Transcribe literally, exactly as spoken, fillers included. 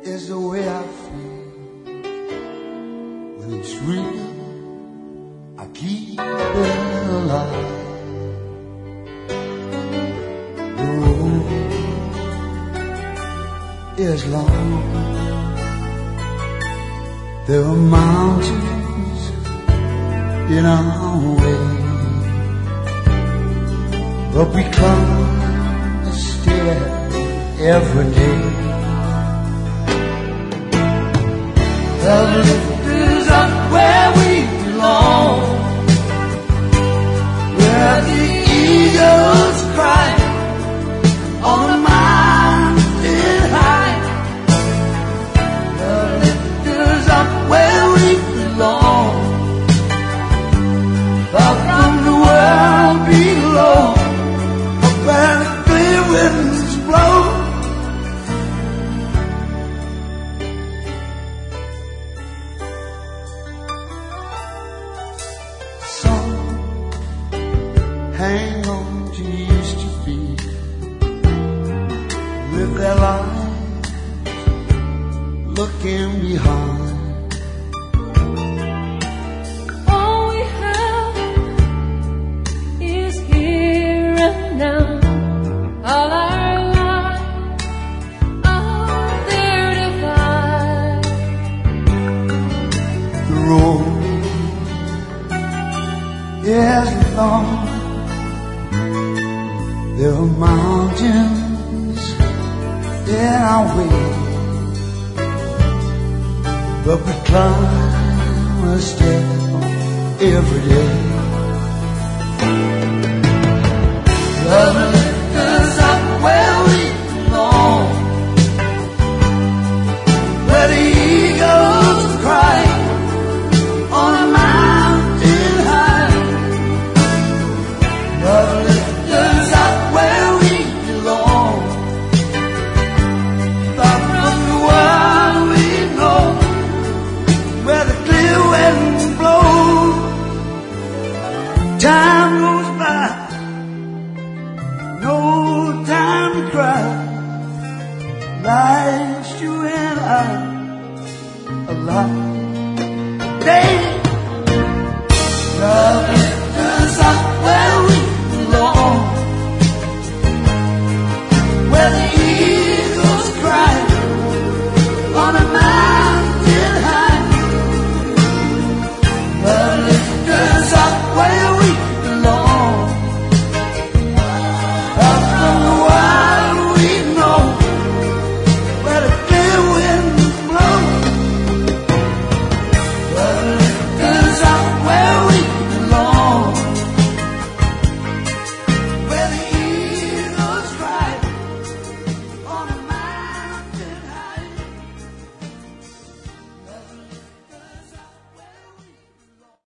is the way I feel. When it's real, I keep it alive. The road is long. There are mountains in our way, but we climb a stair every day. The lift is up where we belong, where the eagles cry on the mountain high. The lift is up where we belong, far from the world below, where the clear winds blow. Hang on to used to be, live their lives looking behind. All we have is here and now. All our lives are there to find. The road is long. There are mountains in our way, but we climb a step every day. The lift is up where we belong, where the eagles cry on a mountain high. The lift is up where we belong, far from the world we know, where the clear winds blow. Time goes by, no time to cry. Life's you and I alive.